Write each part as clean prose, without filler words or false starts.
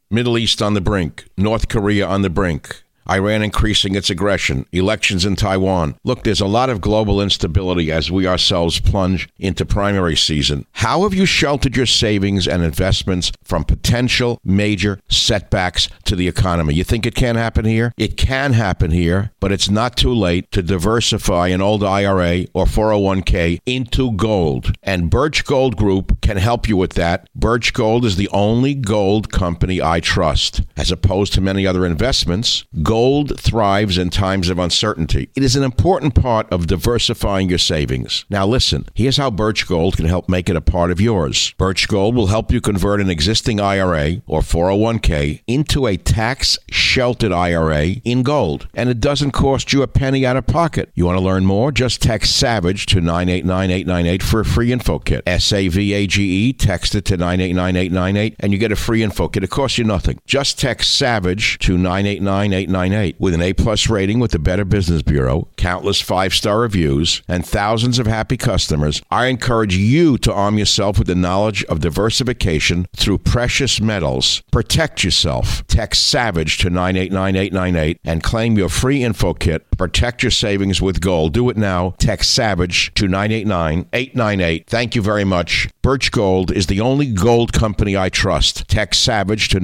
Middle East on the brink. North Korea on the brink. Iran increasing its aggression, elections in Taiwan. Look, there's a lot of global instability as we ourselves plunge into primary season. How have you sheltered your savings and investments from potential major setbacks to the economy? You think it can't happen here? It can happen here, but it's not too late to diversify an old IRA or 401k into gold. And Birch Gold Group can help you with that. Birch Gold is the only gold company I trust. As opposed to many other investments, gold thrives in times of uncertainty. It is an important part of diversifying your savings. Now listen, here's how Birch Gold can help make it a part of yours. Birch Gold will help you convert an existing IRA or 401k into a tax-sheltered IRA in gold. And it doesn't cost you a penny out of pocket. You want to learn more? Just text SAVAGE to 989-898 for a free info kit. SAVAGE, text it to 989-898 and you get a free info kit. It costs you nothing. Just text SAVAGE to 989-898. With an A+ rating with the Better Business Bureau, countless 5-star reviews, and thousands of happy customers, I encourage you to arm yourself with the knowledge of diversification through precious metals. Protect yourself. Text SAVAGE to 989-898 and claim your free info kit. Protect your savings with gold. Do it now. Text SAVAGE to 989-898. Thank you very much. Birch Gold is the only gold company I trust. Text SAVAGE to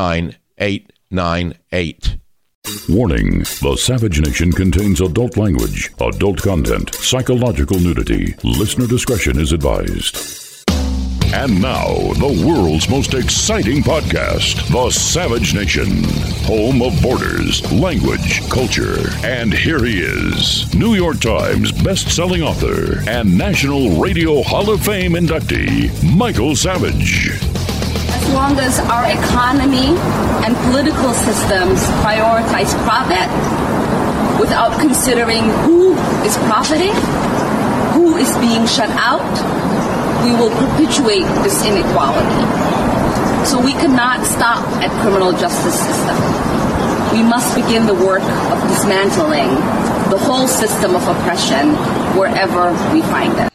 989-898. Warning, the Savage Nation contains adult language, adult content, psychological nudity. Listener discretion is advised. And now, the world's most exciting podcast, The Savage Nation, home of borders, language, culture. And here he is, New York Times best-selling author and National Radio Hall of Fame inductee, Michael Savage. As long as our economy and political systems prioritize profit without considering who is profiting, who is being shut out, we will perpetuate this inequality. So we cannot stop at criminal justice system. We must begin the work of dismantling the whole system of oppression wherever we find it.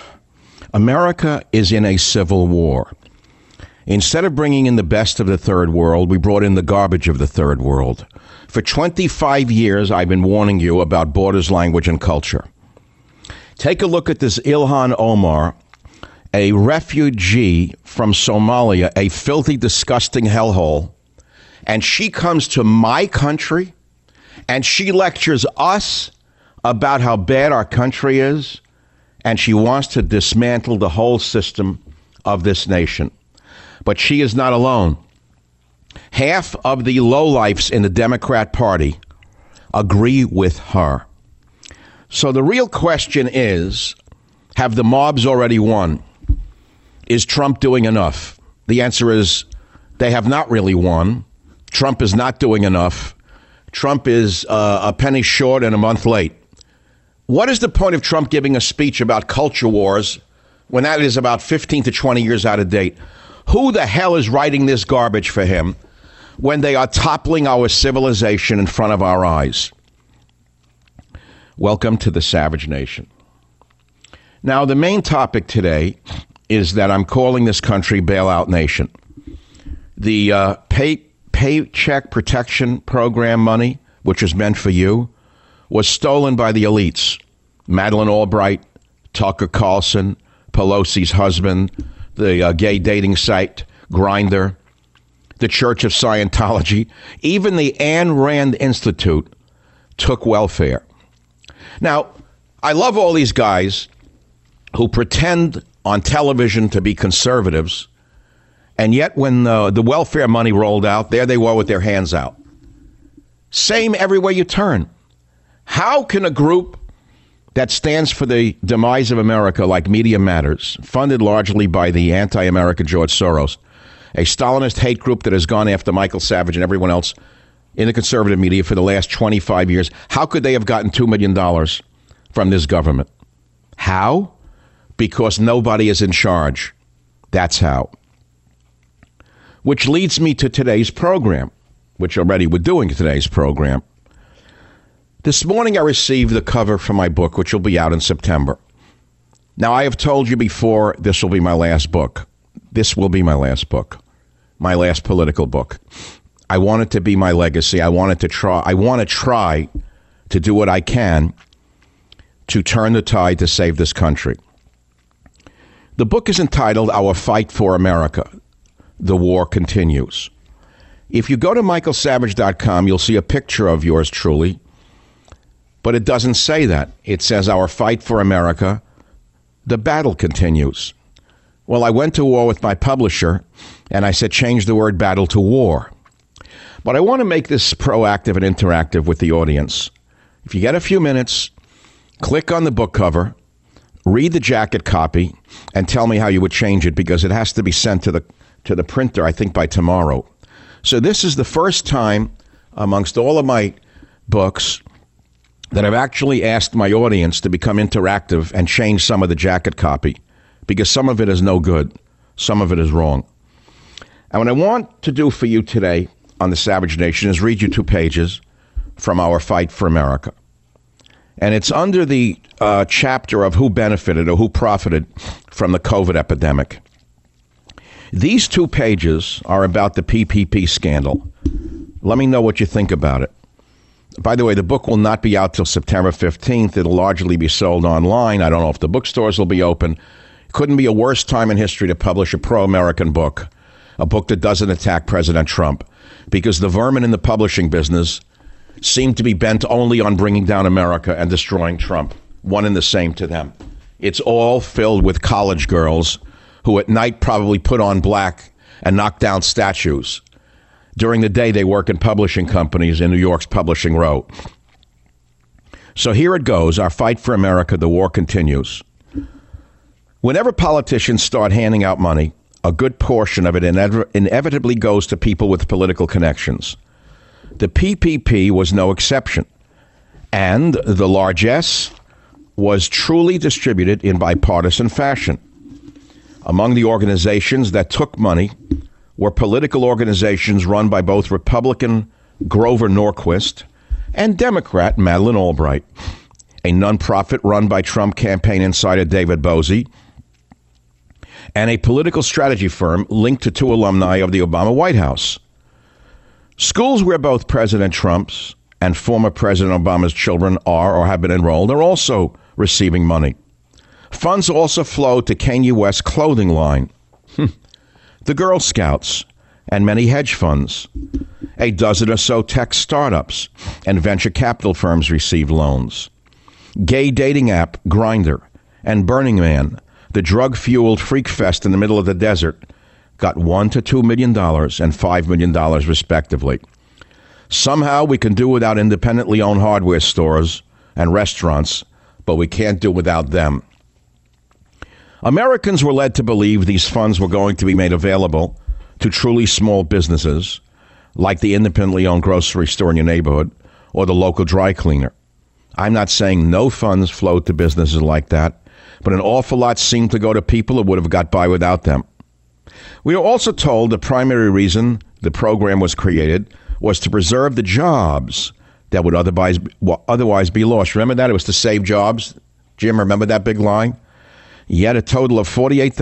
America is in a civil war. Instead of bringing in the best of the third world, we brought in the garbage of the third world. For 25 years, I've been warning you about borders, language, and culture. Take a look at this Ilhan Omar, a refugee from Somalia, a filthy, disgusting hellhole. And she comes to my country and she lectures us about how bad our country is. And she wants to dismantle the whole system of this nation. But she is not alone. Half of the lowlifes in the Democrat Party agree with her. So the real question is, have the mobs already won? Is Trump doing enough? The answer is, they have not really won. Trump is not doing enough. Trump is a penny short and a month late. What is the point of Trump giving a speech about culture wars when that is about 15 to 20 years out of date? Who the hell is writing this garbage for him when they are toppling our civilization in front of our eyes? Welcome to the Savage Nation. Now, the main topic today is that I'm calling this country Bailout Nation. The Paycheck Protection Program money, which is meant for you, was stolen by the elites. Madeleine Albright, Tucker Carlson, Pelosi's husband, the gay dating site, Grindr, the Church of Scientology, even the Ayn Rand Institute took welfare. Now, I love all these guys who pretend on television to be conservatives, and yet when the welfare money rolled out, there they were with their hands out. Same everywhere you turn. How can a group that stands for the demise of America, like Media Matters, funded largely by the anti-American George Soros, a Stalinist hate group that has gone after Michael Savage and everyone else in the conservative media for the last 25 years, how could they have gotten $2 million from this government? How? Because nobody is in charge. That's how. Which leads me to today's program, which already we're doing today's program. This morning I received the cover for my book, which will be out in September. Now, I have told you before, this will be my last book. This will be my last book. my last political book. I want it to be my legacy. I want to try to do what I can to turn the tide to save this country. The book is entitled Our Fight for America. The War Continues. If you go to michaelsavage.com, you'll see a picture of yours truly, but it doesn't say that. It says Our Fight for America. The battle continues. Well, I went to war with my publisher, and I said, change the word battle to war. But I want to make this proactive and interactive with the audience. If you get a few minutes, click on the book cover, read the jacket copy, and tell me how you would change it, because it has to be sent to the printer, I think, by tomorrow. So this is the first time amongst all of my books that I've actually asked my audience to become interactive and change some of the jacket copy, because some of it is no good. Some of it is wrong. And what I want to do for you today on the Savage Nation is read you 2 pages from Our Fight for America. And it's under the chapter of who benefited or who profited from the COVID epidemic. These 2 pages are about the PPP scandal. Let me know what you think about it. By the way, the book will not be out till September 15th. It'll largely be sold online. I don't know if the bookstores will be open. Couldn't be a worse time in history to publish a pro-American book, a book that doesn't attack President Trump, because the vermin in the publishing business seem to be bent only on bringing down America and destroying Trump. One and the same to them. It's all filled with college girls who at night probably put on black and knock down statues. During the day, they work in publishing companies in New York's Publishing Row. So here it goes. Our fight for America, the war continues. Whenever politicians start handing out money, a good portion of it inevitably goes to people with political connections. The PPP was no exception, and the largesse was truly distributed in bipartisan fashion. Among the organizations that took money were political organizations run by both Republican Grover Norquist and Democrat Madeleine Albright, a nonprofit run by Trump campaign insider David Bozie, and a political strategy firm linked to 2 alumni of the Obama White House. Schools where both President Trump's and former President Obama's children are or have been enrolled are also receiving money. Funds also flow to Kanye West's clothing line, the Girl Scouts, and many hedge funds. A dozen or so tech startups and venture capital firms received loans. Gay dating app Grindr and Burning Man, the drug-fueled freak fest in the middle of the desert, got $1 to $2 million and $5 million respectively. Somehow we can do without independently owned hardware stores and restaurants, but we can't do without them. Americans were led to believe these funds were going to be made available to truly small businesses, like the independently owned grocery store in your neighborhood or the local dry cleaner. I'm not saying no funds flowed to businesses like that, but an awful lot seemed to go to people who would have got by without them. We were also told the primary reason the program was created was to preserve the jobs that would otherwise be lost. Remember that? It was to save jobs. Jim, remember that big line? Yet a total of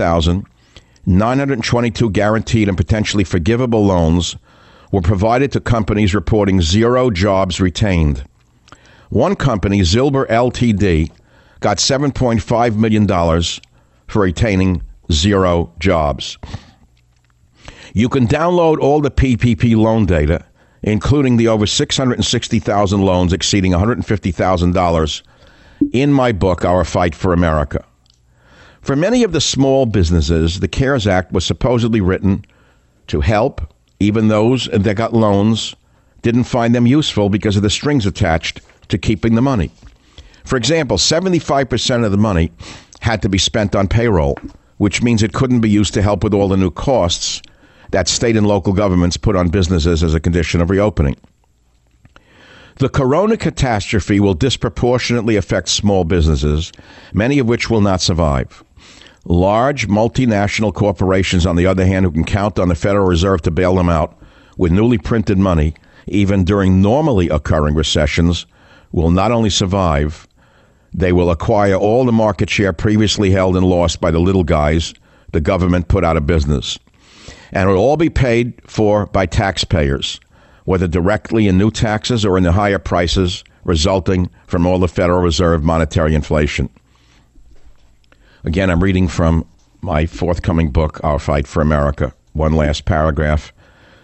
48,922 guaranteed and potentially forgivable loans were provided to companies reporting 0 jobs retained. One company, Zilber Ltd., got $7.5 million for retaining 0 jobs. You can download all the PPP loan data, including the over 660,000 loans exceeding $150,000, in my book, Our Fight for America. For many of the small businesses, the CARES Act was supposedly written to help. Even those that got loans didn't find them useful because of the strings attached to keeping the money. For example, 75% of the money had to be spent on payroll, which means it couldn't be used to help with all the new costs that state and local governments put on businesses as a condition of reopening. The corona catastrophe will disproportionately affect small businesses, many of which will not survive. Large multinational corporations, on the other hand, who can count on the Federal Reserve to bail them out with newly printed money, even during normally occurring recessions, will not only survive, they will acquire all the market share previously held and lost by the little guys the government put out of business. And it will all be paid for by taxpayers, whether directly in new taxes or in the higher prices resulting from all the Federal Reserve monetary inflation. Again, I'm reading from my forthcoming book, Our Fight for America. One last paragraph.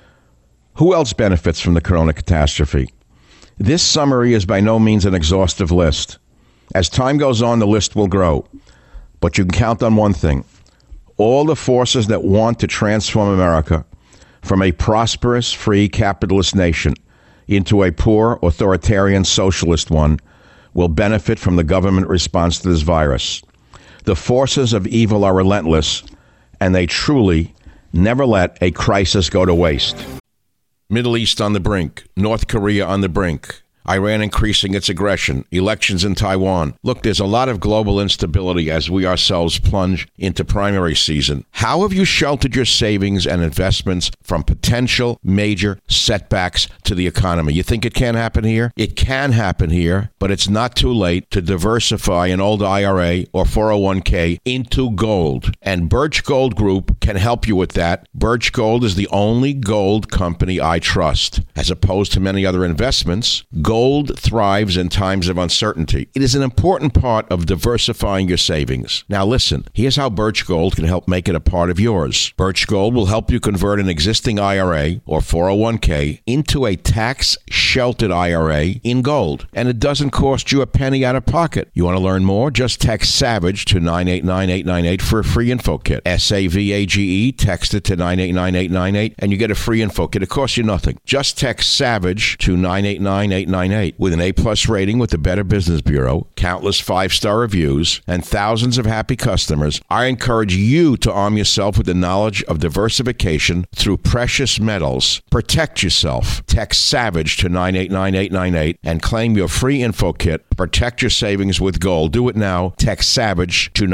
Who else benefits from the corona catastrophe? This summary is by no means an exhaustive list. As time goes on, the list will grow. But you can count on one thing. All the forces that want to transform America from a prosperous, free, capitalist nation into a poor, authoritarian, socialist one will benefit from the government response to this virus. The forces of evil are relentless, and they truly never let a crisis go to waste. Middle East on the brink. North Korea on the brink. Iran increasing its aggression, elections in Taiwan. Look, there's a lot of global instability as we ourselves plunge into primary season. How have you sheltered your savings and investments from potential major setbacks to the economy? You think it can't happen here? It can happen here, but it's not too late to diversify an old IRA or 401k into gold. And Birch Gold Group can help you with that. Birch Gold is the only gold company I trust. As opposed to many other investments, gold thrives in times of uncertainty. It is an important part of diversifying your savings. Now listen, here's how Birch Gold can help make it a part of yours. Birch Gold will help you convert an existing IRA or 401k into a tax-sheltered IRA in gold. And it doesn't cost you a penny out of pocket. You want to learn more? Just text SAVAGE to 989-898 for a free info kit. SAVAGE, text it to 989-898 and you get a free info kit. It costs you nothing. Just text SAVAGE to 989-898. With an A-plus rating with the Better Business Bureau, countless 5-star reviews, and thousands of happy customers, I encourage you to arm yourself with the knowledge of diversification through precious metals. Protect yourself. Text SAVAGE to 989-898 and claim your free info kit. Protect your savings with gold. Do it now. Text SAVAGE to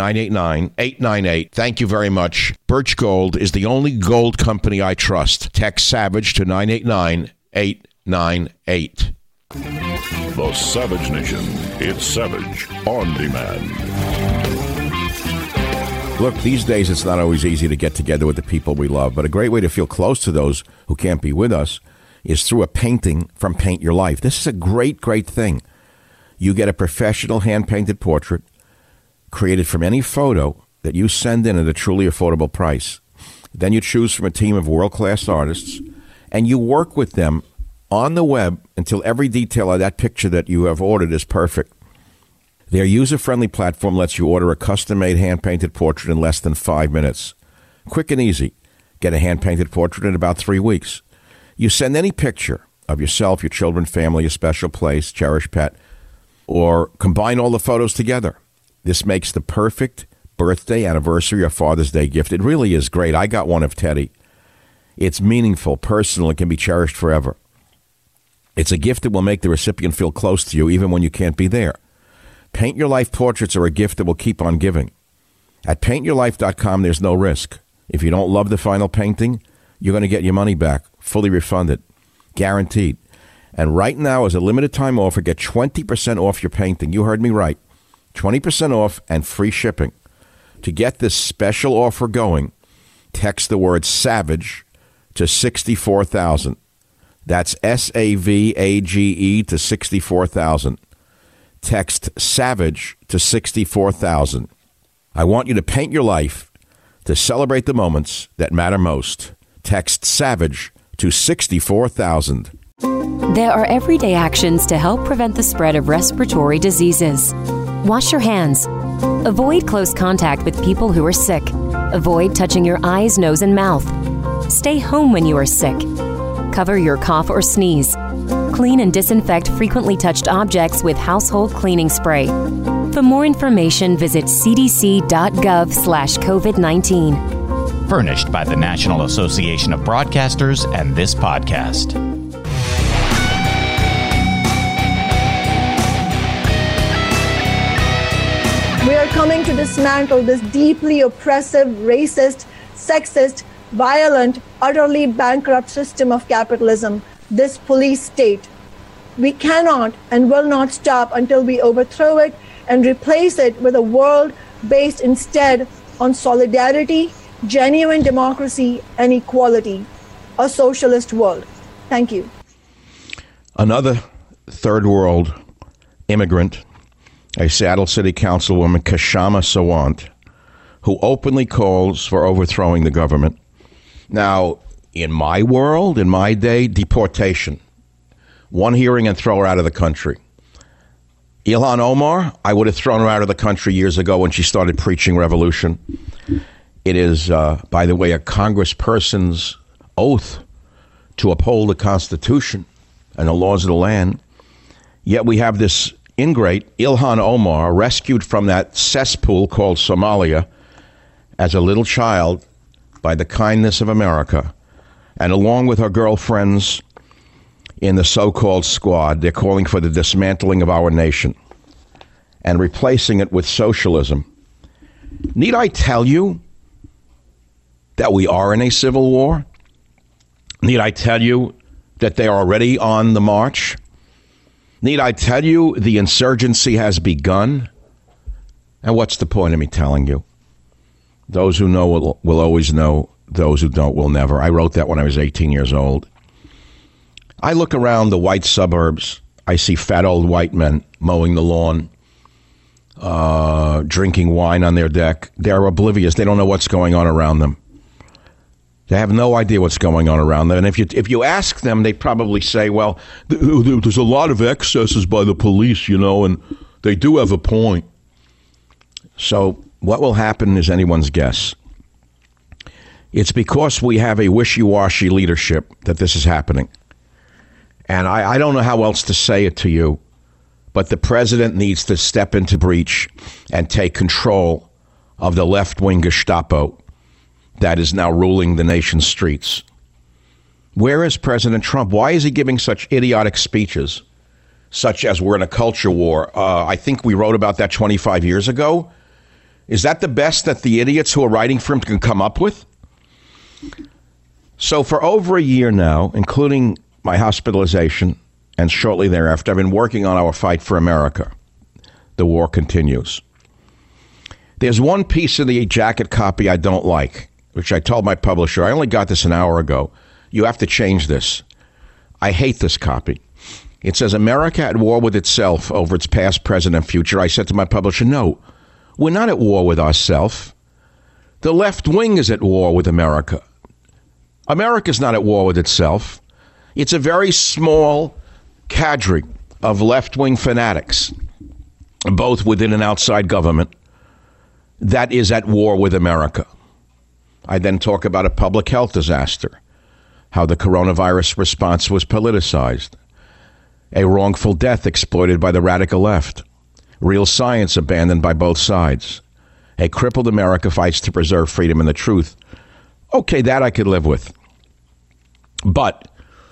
989-898. Thank you very much. Birch Gold is the only gold company I trust. Text SAVAGE to 989-898. The Savage Nation. It's Savage on demand. Look, these days it's not always easy to get together with the people we love, but a great way to feel close to those who can't be with us is through a painting from Paint Your Life. This is a great, great thing. You get a professional hand-painted portrait created from any photo that you send in at a truly affordable price. Then you choose from a team of world-class artists, and you work with them on the web until every detail of that picture that you have ordered is perfect. Their user-friendly platform lets you order a custom-made hand-painted portrait in less than 5 minutes. Quick and easy. Get a hand-painted portrait in about 3 weeks. You send any picture of yourself, your children, family, a special place, cherished pet, or combine all the photos together. This makes the perfect birthday, anniversary, or Father's Day gift. It really is great. I got one of Teddy. It's meaningful, personal, and can be cherished forever. It's a gift that will make the recipient feel close to you even when you can't be there. Paint Your Life portraits are a gift that will keep on giving. At paintyourlife.com, there's no risk. If you don't love the final painting, you're going to get your money back, fully refunded, guaranteed. And right now, as a limited time offer, get 20% off your painting. You heard me right. 20% off and free shipping. To get this special offer going, text the word SAVAGE to 64,000. That's SAVAGE to 64,000. Text SAVAGE to 64,000. I want you to paint your life to celebrate the moments that matter most. Text SAVAGE to 64,000. There are everyday actions to help prevent the spread of respiratory diseases. Wash your hands. Avoid close contact with people who are sick. Avoid touching your eyes, nose, and mouth. Stay home when you are sick. Cover your cough or sneeze. Clean and disinfect frequently touched objects with household cleaning spray. For more information, visit cdc.gov/COVID-19. Furnished by the National Association of Broadcasters and this podcast. We are coming to dismantle this deeply oppressive, racist, sexist, violent, utterly bankrupt system of capitalism, this police state. We cannot and will not stop until we overthrow it and replace it with a world based instead on solidarity, genuine democracy and equality, a socialist world. Thank you. Another third world immigrant, a Seattle City Councilwoman, Kshama Sawant, who openly calls for overthrowing the government. Now, in my world, in my day, deportation. One hearing and throw her out of the country. Ilhan Omar, I would have thrown her out of the country years ago when she started preaching revolution. It is, by the way, a congressperson's oath to uphold the Constitution and the laws of the land. Yet we have this ingrate, Ilhan Omar, rescued from that cesspool called Somalia as a little child by the kindness of America. And along with her girlfriends in the so-called squad, they're calling for the dismantling of our nation and replacing it with socialism. Need I tell you that we are in a civil war? Need I tell you that they are already on the march? Need I tell you the insurgency has begun? And what's the point of me telling you? Those who know will always know. Those who don't will never. I wrote that when I was 18 years old. I look around the white suburbs. I see fat old white men mowing the lawn, drinking wine on their deck. They're oblivious. They don't know what's going on around them. They have no idea what's going on around them. And if you ask them, they probably say, well, there's a lot of excesses by the police, and they do have a point. So what will happen is anyone's guess. It's because we have a wishy-washy leadership that this is happening. And I don't know how else to say it to you, but the president needs to step into breach and take control of the left-wing Gestapo that is now ruling the nation's streets. Where is President Trump? Why is he giving such idiotic speeches, such as we're in a culture war? I think we wrote about that 25 years ago. Is that the best that the idiots who are writing for him can come up with? So for over a year now, including my hospitalization and shortly thereafter, I've been working on our fight for America. The war continues. There's one piece of the jacket copy I don't like, which I told my publisher, I only got this an hour ago. You have to change this. I hate this copy. It says, America at war with itself over its past, present, and future. I said to my publisher, no, we're not at war with ourselves. The left wing is at war with America. America's not at war with itself. It's a very small cadre of left-wing fanatics, both within and outside government, that is at war with America. I then talk about a public health disaster, how the coronavirus response was politicized, a wrongful death exploited by the radical left, real science abandoned by both sides, a crippled America fights to preserve freedom and the truth. Okay, that I could live with. But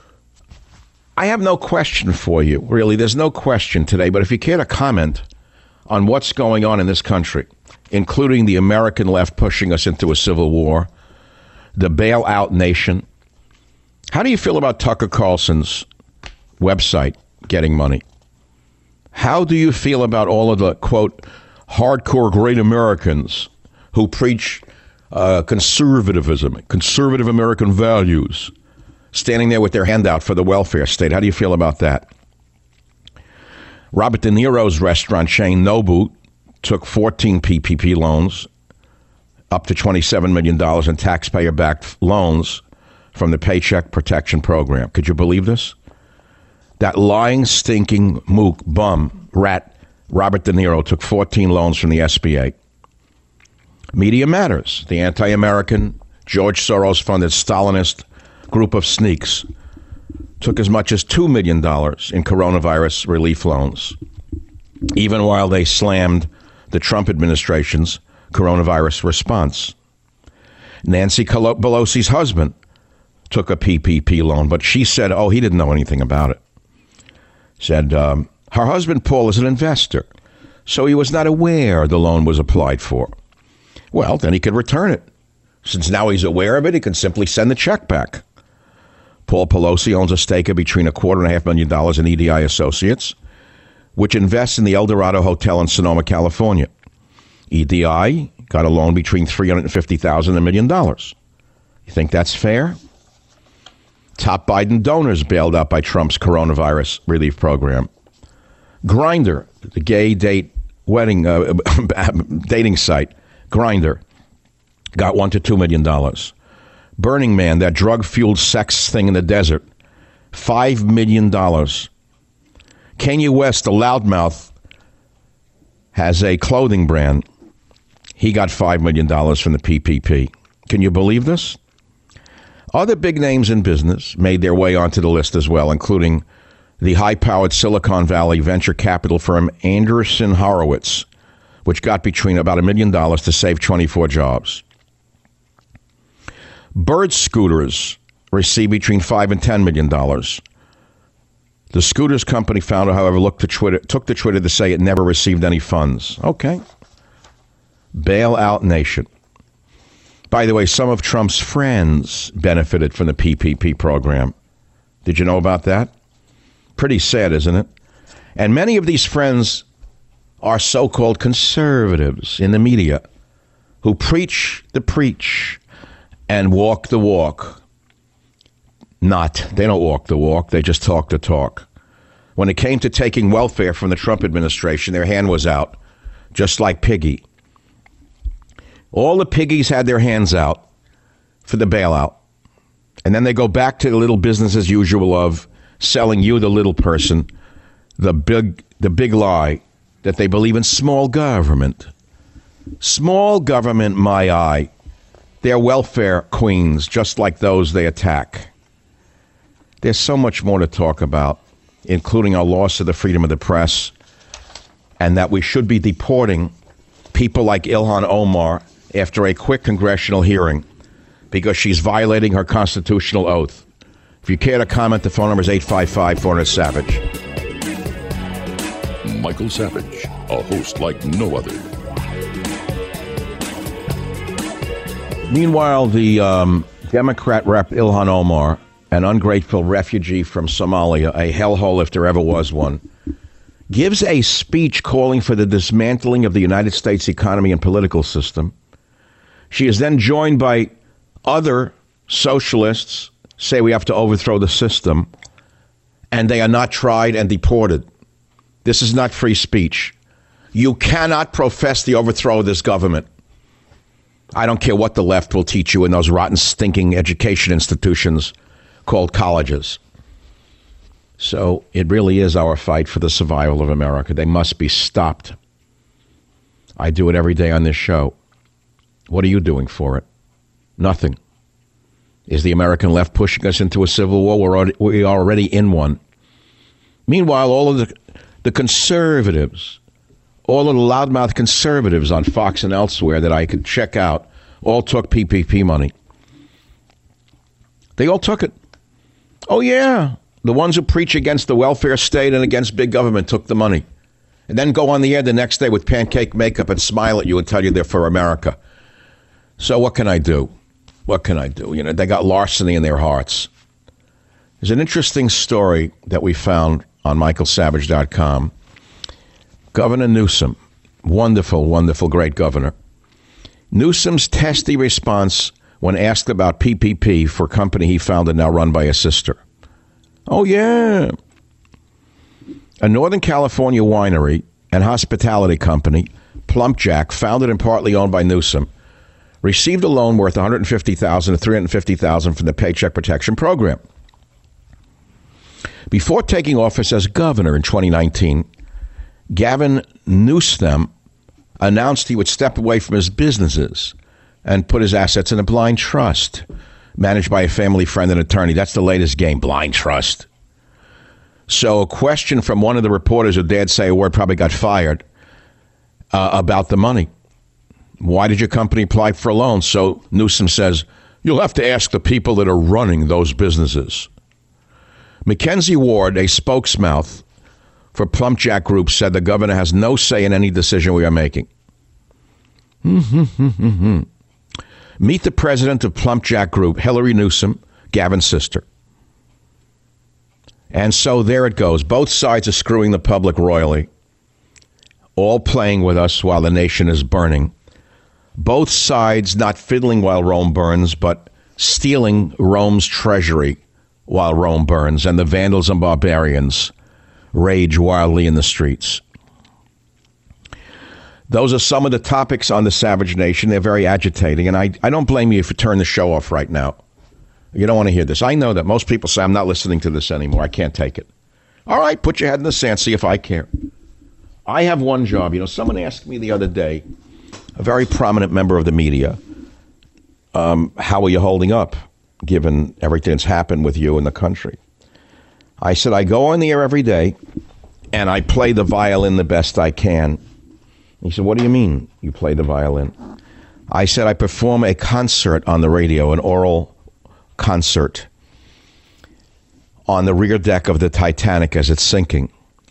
I have no question for you, really. There's no question today. But if you care to comment on what's going on in this country, including the American left pushing us into a civil war, the bailout nation, how do you feel about Tucker Carlson's website getting money? How do you feel about all of the, quote, hardcore great Americans who preach conservatism, conservative American values, standing there with their hand out for the welfare state? How do you feel about that? Robert De Niro's restaurant chain, Nobu, took 14 PPP loans, up to $27 million in taxpayer-backed loans from the Paycheck Protection Program. Could you believe this? That lying, stinking mook, bum, rat, Robert De Niro took 14 loans from the SBA. Media Matters, the anti-American, George Soros-funded Stalinist group of sneaks, took as much as $2 million in coronavirus relief loans, even while they slammed the Trump administration's coronavirus response. Nancy Pelosi's husband took a PPP loan, but she said, he didn't know anything about it. Said her husband, Paul, is an investor, so he was not aware the loan was applied for. Well, then he could return it. Since now he's aware of it, he can simply send the check back. Paul Pelosi owns a stake of between $2.5 million in EDI Associates, which invests in the El Dorado Hotel in Sonoma, California. EDI got a loan between $350,000 and $1 million. You think that's fair? Top Biden donors bailed out by Trump's coronavirus relief program. Grindr, the gay dating site, Grindr, got $1 to $2 million. Burning Man, that drug-fueled sex thing in the desert, $5 million. Kanye West, the loudmouth, has a clothing brand. He got $5 million from the PPP. Can you believe this? Other big names in business made their way onto the list as well, including the high-powered Silicon Valley venture capital firm Andreessen Horowitz, which got between about $1 million to save 24 jobs. Bird Scooters received between $5 and $10 million. The scooters company founder, however, took to Twitter to say it never received any funds. Okay. Bailout nation. By the way, some of Trump's friends benefited from the PPP program. Did you know about that? Pretty sad, isn't it? And many of these friends are so-called conservatives in the media who preach the preach and walk the walk. They don't walk the walk. They just talk the talk. When it came to taking welfare from the Trump administration, their hand was out, just like Piggy. All the piggies had their hands out for the bailout. And then they go back to the little business as usual of selling you, the little person, the big lie that they believe in small government. Small government, my eye. They're welfare queens, just like those they attack. There's so much more to talk about, including our loss of the freedom of the press, and that we should be deporting people like Ilhan Omar after a quick congressional hearing because she's violating her constitutional oath. If you care to comment, the phone number is 855-400-SAVAGE. Michael Savage, a host like no other. Meanwhile, the Democrat rep Ilhan Omar, an ungrateful refugee from Somalia, a hellhole if there ever was one, gives a speech calling for the dismantling of the United States economy and political system. She is then joined by other socialists, say we have to overthrow the system, and they are not tried and deported. This is not free speech. You cannot profess the overthrow of this government. I don't care what the left will teach you in those rotten, stinking education institutions called colleges. So it really is our fight for the survival of America. They must be stopped. I do it every day on this show. What are you doing for it? Nothing. Is the American left pushing us into a civil war? We are already in one. Meanwhile, all of the conservatives, all of the loudmouth conservatives on Fox and elsewhere that I could check out, all took PPP money. They all took it. Oh, yeah. The ones who preach against the welfare state and against big government took the money. And then go on the air the next day with pancake makeup and smile at you and tell you they're for America. So what can I do? What can I do? You know, they got larceny in their hearts. There's an interesting story that we found on michaelsavage.com. Governor Newsom, wonderful, wonderful, great governor. Newsom's testy response when asked about PPP for a company he founded now run by his sister. Oh, yeah. A Northern California winery and hospitality company, Plumpjack, founded and partly owned by Newsom, received a loan worth $150,000 to $350,000 from the Paycheck Protection Program. Before taking office as governor in 2019, Gavin Newsom announced he would step away from his businesses and put his assets in a blind trust managed by a family friend and attorney. That's the latest game, blind trust. So a question from one of the reporters who dared say a word, probably got fired, about the money. Why did your company apply for a loan? So Newsom says, you'll have to ask the people that are running those businesses. Mackenzie Ward, a spokesmouth for Plumpjack Group, said the governor has no say in any decision we are making. Meet the president of Plumpjack Group, Hillary Newsom, Gavin's sister. And so there it goes. Both sides are screwing the public royally, all playing with us while the nation is burning. Both sides not fiddling while Rome burns, but stealing Rome's treasury while Rome burns, and the Vandals and barbarians rage wildly in the streets. Those are some of the topics on the Savage Nation. They're very agitating, and I don't blame you if you turn the show off right now. You don't want to hear this. I know that most people say, I'm not listening to this anymore. I can't take it. All right, put your head in the sand, see if I care. I have one job. You know, someone asked me the other day, a very prominent member of the media, how are you holding up, given everything that's happened with you in the country? I said, I go on the air every day, and I play the violin the best I can. He said, what do you mean you play the violin? I said, I perform a concert on the radio, an oral concert on the rear deck of the Titanic as it's sinking.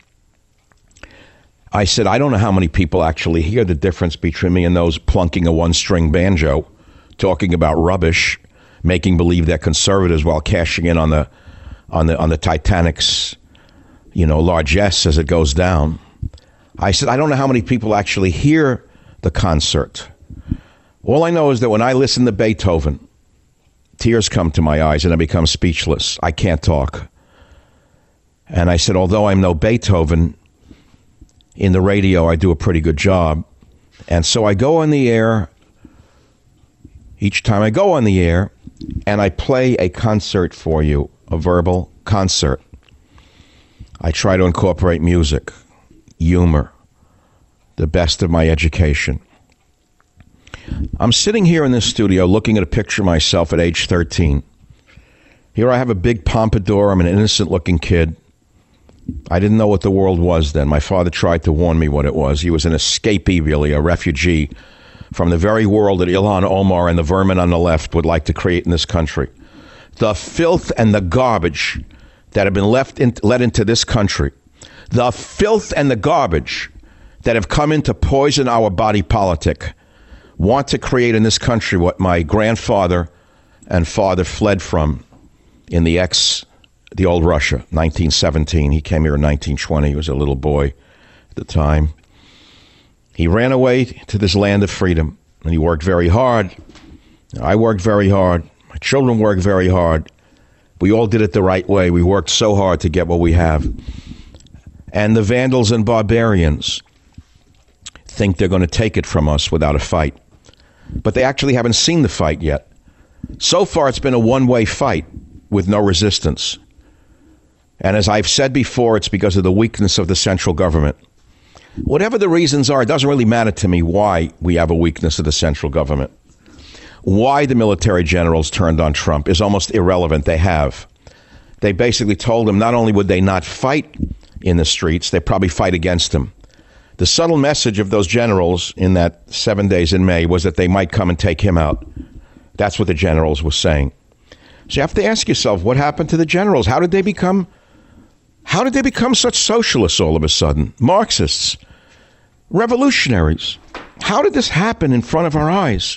I said, I don't know how many people actually hear the difference between me and those plunking a one-string banjo, talking about rubbish, making believe they're conservatives while cashing in on the Titanic's, largesse as it goes down. I said, I don't know how many people actually hear the concert. All I know is that when I listen to Beethoven, tears come to my eyes and I become speechless. I can't talk. And I said, although I'm no Beethoven, in the radio I do a pretty good job. And so I go on the air, each time I go on the air, and I play a concert for you, a verbal concert. I try to incorporate music, humor, the best of my education. I'm sitting here in this studio looking at a picture of myself at age 13. Here I have a big pompadour. I'm an innocent-looking kid. I didn't know what the world was then. My father tried to warn me what it was. He was an escapee, really, a refugee from the very world that Ilhan Omar and the vermin on the left would like to create in this country. The filth and the garbage that have been let into this country, the filth and the garbage that have come in to poison our body politic, want to create in this country what my grandfather and father fled from in the old Russia, 1917. He came here in 1920. He was a little boy at the time. He ran away to this land of freedom, and he worked very hard. I worked very hard. My children worked very hard. We all did it the right way. We worked so hard to get what we have. And the Vandals and barbarians think they're going to take it from us without a fight. But they actually haven't seen the fight yet. So far, it's been a one-way fight with no resistance. And as I've said before, it's because of the weakness of the central government. Whatever the reasons are, it doesn't really matter to me why we have a weakness of the central government. Why the military generals turned on Trump is almost irrelevant. They have. They basically told him not only would they not fight in the streets, they'd probably fight against him. The subtle message of those generals in that 7 days in May was that they might come and take him out. That's what the generals were saying. So you have to ask yourself, what happened to the generals? How did they become such socialists all of a sudden? Marxists, revolutionaries. How did this happen in front of our eyes?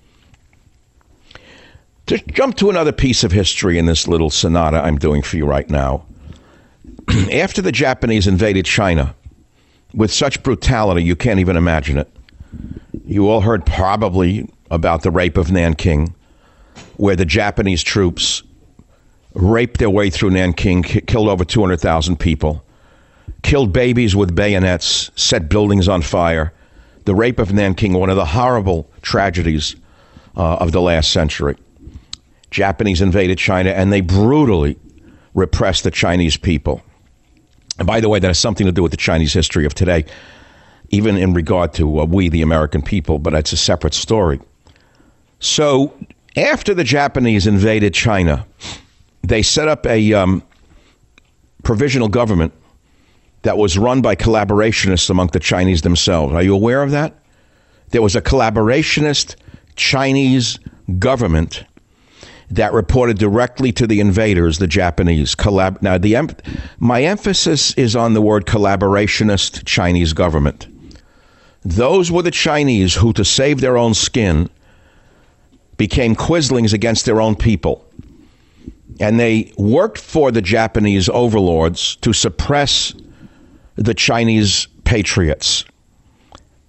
To jump to another piece of history in this little sonata I'm doing for you right now. After the Japanese invaded China, with such brutality, you can't even imagine it. You all heard probably about the rape of Nanking, where the Japanese troops raped their way through Nanking, killed over 200,000 people, killed babies with bayonets, set buildings on fire. The rape of Nanking, one of the horrible tragedies of the last century. Japanese invaded China, and they brutally repressed the Chinese people. And by the way, that has something to do with the Chinese history of today, even in regard to we, the American people, but it's a separate story. So after the Japanese invaded China, they set up a provisional government that was run by collaborationists among the Chinese themselves. Are you aware of that? There was a collaborationist Chinese government that reported directly to the invaders, the Japanese. Now, my emphasis is on the word collaborationist Chinese government. Those were the Chinese who, to save their own skin, became quislings against their own people. And they worked for the Japanese overlords to suppress the Chinese patriots.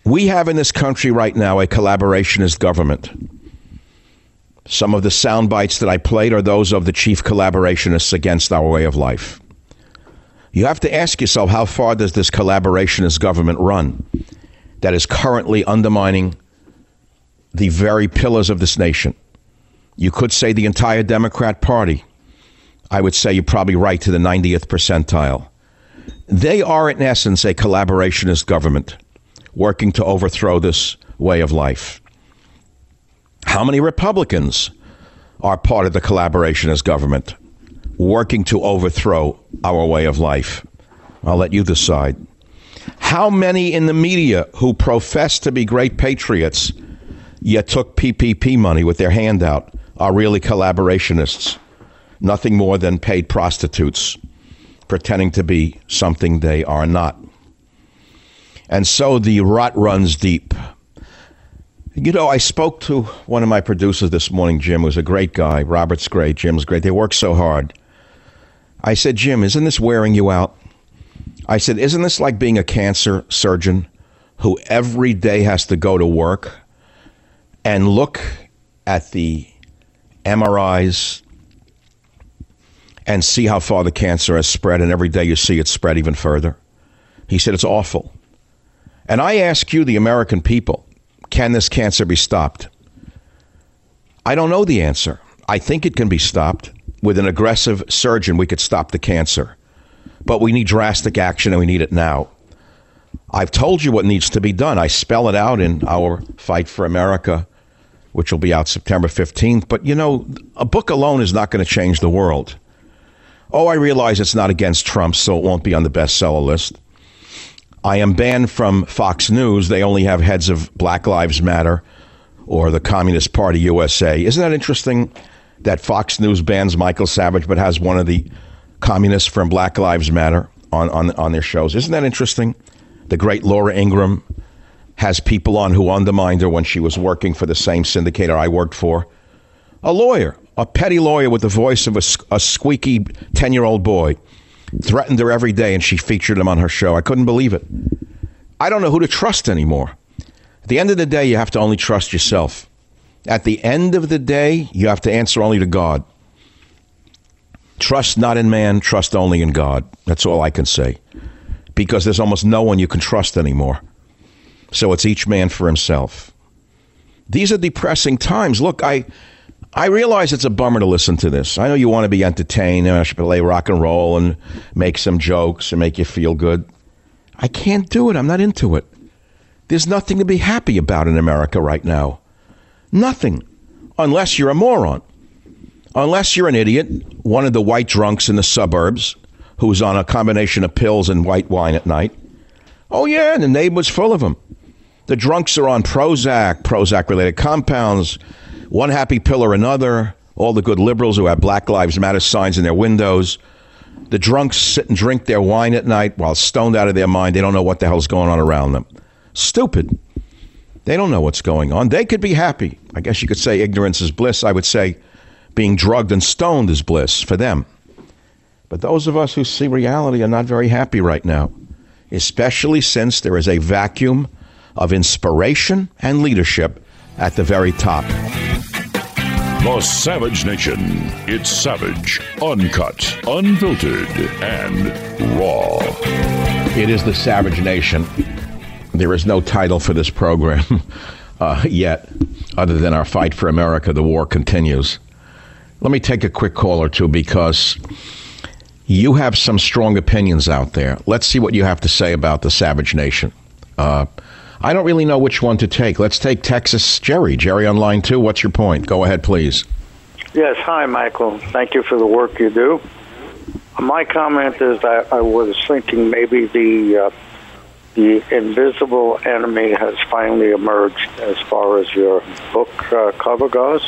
We have in this country right now a collaborationist government. Some of the sound bites that I played are those of the chief collaborationists against our way of life. You have to ask yourself, how far does this collaborationist government run that is currently undermining the very pillars of this nation? You could say the entire Democrat Party. I would say you're probably right to the 90th percentile. They are, in essence, a collaborationist government working to overthrow this way of life. How many Republicans are part of the collaborationist government working to overthrow our way of life? I'll let you decide. How many in the media who profess to be great patriots yet took PPP money with their handout are really collaborationists? Nothing more than paid prostitutes pretending to be something they are not. And so the rot runs deep. You know, I spoke to one of my producers this morning, Jim, who's a great guy. Robert's great, Jim's great. They work so hard. I said, Jim, isn't this wearing you out? I said, isn't this like being a cancer surgeon who every day has to go to work and look at the MRIs and see how far the cancer has spread, and every day you see it spread even further? He said, it's awful. And I ask you, the American people, can this cancer be stopped? I don't know the answer. I think it can be stopped. With an aggressive surgeon, we could stop the cancer. But we need drastic action, and we need it now. I've told you what needs to be done. I spell it out in our Fight for America, which will be out September 15th. But, you know, a book alone is not going to change the world. Oh, I realize it's not against Trump, so it won't be on the bestseller list. I am banned from Fox News. They only have heads of Black Lives Matter or the Communist Party USA. Isn't that interesting that Fox News bans Michael Savage but has one of the communists from Black Lives Matter on their shows? Isn't that interesting? The great Laura Ingraham has people on who undermined her when she was working for the same syndicator I worked for. A lawyer, a petty lawyer with the voice of a squeaky 10-year-old boy, threatened her every day, and she featured him on her show. I couldn't believe it. I don't know who to trust anymore. At the end of the day, you have to only trust yourself. At the end of the day, you have to answer only to God. Trust not in man, trust only in God. That's all I can say. Because there's almost no one you can trust anymore. So it's each man for himself. These are depressing times. Look, I realize it's a bummer to listen to this. I know you want to be entertained, and I should play rock and roll and make some jokes and make you feel good. I can't do it. I'm not into it. There's nothing to be happy about in America right now. Nothing. Unless you're a moron. Unless you're an idiot, one of the white drunks in the suburbs who's on a combination of pills and white wine at night. Oh, yeah, and the neighborhood's full of them. The drunks are on Prozac-related compounds, one happy pill or another, all the good liberals who have Black Lives Matter signs in their windows. The drunks sit and drink their wine at night while stoned out of their mind. They don't know what the hell's going on around them. Stupid. They don't know what's going on. They could be happy. I guess you could say ignorance is bliss. I would say being drugged and stoned is bliss for them. But those of us who see reality are not very happy right now, especially since there is a vacuum of inspiration and leadership at the very top. The Savage Nation. It's savage, uncut, unfiltered, and raw. It is the Savage Nation. There is no title for this program yet, other than our Fight for America, the war continues. Let me take a quick call or two because you have some strong opinions out there. Let's see what you have to say about the Savage Nation. I don't really know which one to take. Let's take Texas Jerry. Jerry on line 2. What's your point? Go ahead, please. Yes. Hi, Michael. Thank you for the work you do. My comment is that I was thinking maybe the invisible enemy has finally emerged as far as your book cover goes.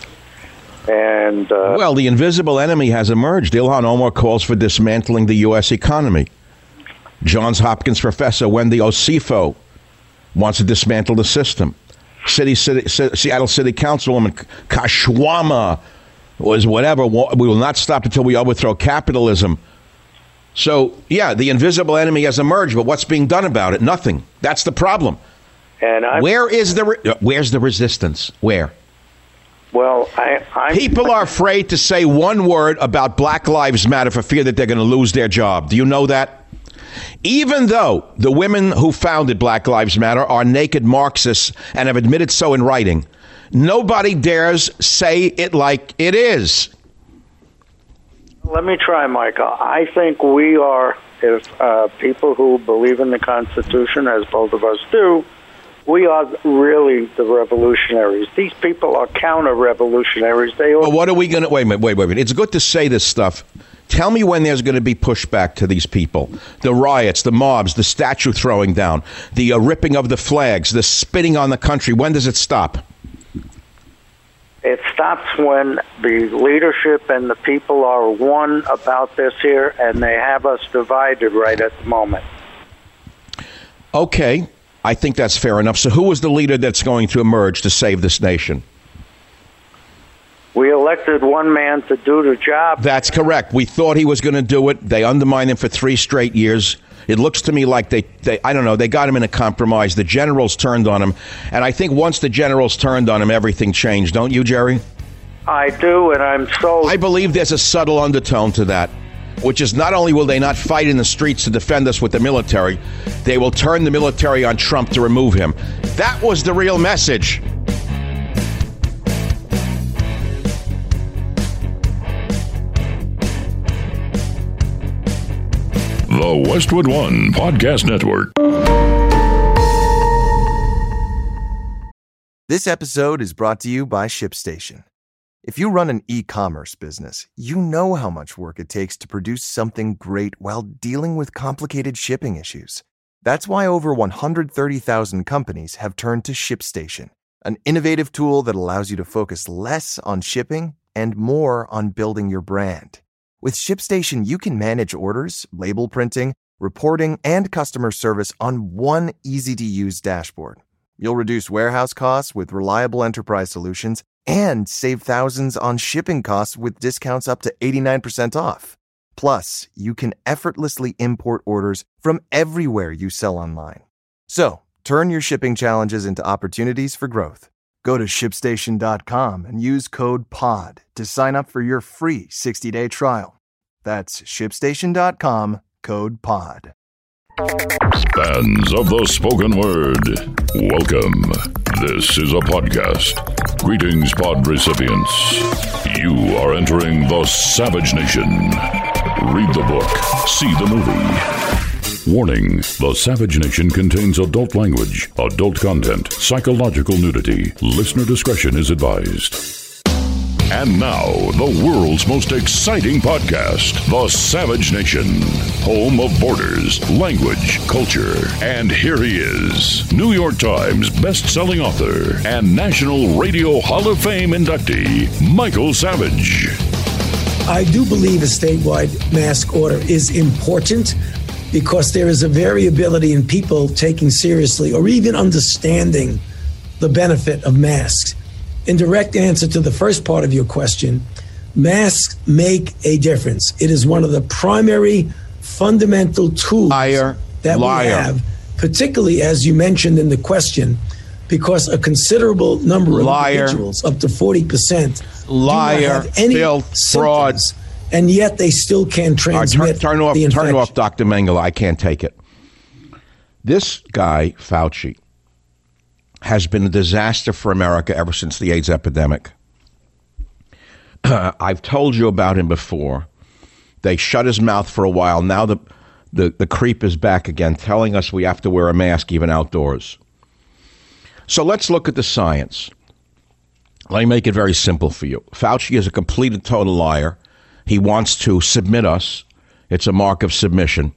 And well, the invisible enemy has emerged. Ilhan Omar calls for dismantling the U.S. economy. Johns Hopkins professor Wendy Osifo wants to dismantle the system. Seattle City Councilwoman Kashwama was whatever. We will not stop until we overthrow capitalism. So, yeah, the invisible enemy has emerged, but what's being done about it? Nothing. That's the problem. And where's the resistance? Where? Well, people are afraid to say one word about Black Lives Matter for fear that they're going to lose their job. Do you know that? Even though the women who founded Black Lives Matter are naked Marxists and have admitted so in writing, nobody dares say it like it is. Let me try, Michael. I think we are, if people who believe in the Constitution, as both of us do, we are really the revolutionaries. These people are counter-revolutionaries. Well, what are we going to... Wait a minute. It's good to say this stuff. Tell me when there's going to be pushback to these people. The riots, the mobs, the statue throwing down, the ripping of the flags, the spitting on the country. When does it stop? It stops when the leadership and the people are one about this here, and they have us divided right at the moment. Okay, I think that's fair enough. So who is the leader that's going to emerge to save this nation? We elected one man to do the job. That's correct. We thought he was going to do it. They undermined him for 3 straight years. It looks to me like they I don't know, they got him in a compromise. The generals turned on him. And I think once the generals turned on him, everything changed. Don't you, Jerry? I do, and I believe there's a subtle undertone to that, which is not only will they not fight in the streets to defend us with the military, they will turn the military on Trump to remove him. That was the real message. The Westwood One Podcast Network. This episode is brought to you by ShipStation. If you run an e-commerce business, you know how much work it takes to produce something great while dealing with complicated shipping issues. That's why over 130,000 companies have turned to ShipStation, an innovative tool that allows you to focus less on shipping and more on building your brand. With ShipStation, you can manage orders, label printing, reporting, and customer service on one easy-to-use dashboard. You'll reduce warehouse costs with reliable enterprise solutions and save thousands on shipping costs with discounts up to 89% off. Plus, you can effortlessly import orders from everywhere you sell online. So, turn your shipping challenges into opportunities for growth. Go to ShipStation.com and use code POD to sign up for your free 60-day trial. That's ShipStation.com, code POD. Fans of the spoken word, welcome. This is a podcast. Greetings, pod recipients. You are entering the Savage Nation. Read the book, see the movie. Warning, the Savage Nation contains adult language, adult content, psychological nudity. Listener discretion is advised. And now, the world's most exciting podcast, The Savage Nation, home of borders, language, culture. And here he is, New York Times best-selling author and National Radio Hall of Fame inductee, Michael Savage. I do believe a statewide mask order is important because there is a variability in people taking seriously or even understanding the benefit of masks. In direct answer to the first part of your question, masks make a difference. It is one of the primary fundamental tools that we have, particularly as you mentioned in the question, because a considerable number of individuals, up to 40%, do not have any symptoms, and yet they still can transmit the infection. Turn off Dr. Mengele. I can't take it. This guy, Fauci, has been a disaster for America ever since the AIDS epidemic. I've told you about him before. They shut his mouth for a while. Now the creep is back again, telling us we have to wear a mask even outdoors. So let's look at the science. Let me make it very simple for you. Fauci is a complete and total liar. He wants to submit us. It's a mark of submission.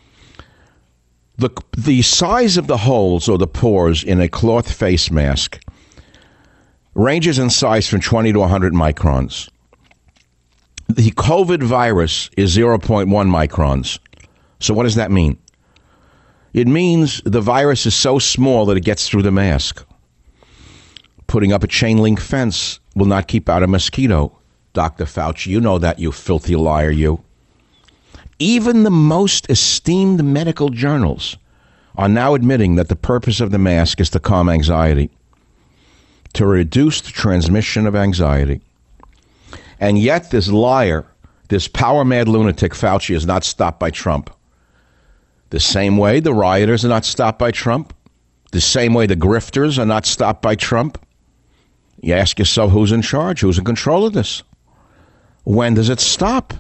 The size of the holes or the pores in a cloth face mask ranges in size from 20 to 100 microns. The COVID virus is 0.1 microns. So what does that mean? It means the virus is so small that it gets through the mask. Putting up a chain link fence will not keep out a mosquito. Dr. Fauci, you know that, you filthy liar, you. Even the most esteemed medical journals are now admitting that the purpose of the mask is to calm anxiety, to reduce the transmission of anxiety. And yet this liar, this power-mad lunatic Fauci is not stopped by Trump. The same way the rioters are not stopped by Trump. The same way the grifters are not stopped by Trump. You ask yourself, who's in charge? Who's in control of this? When does it stop?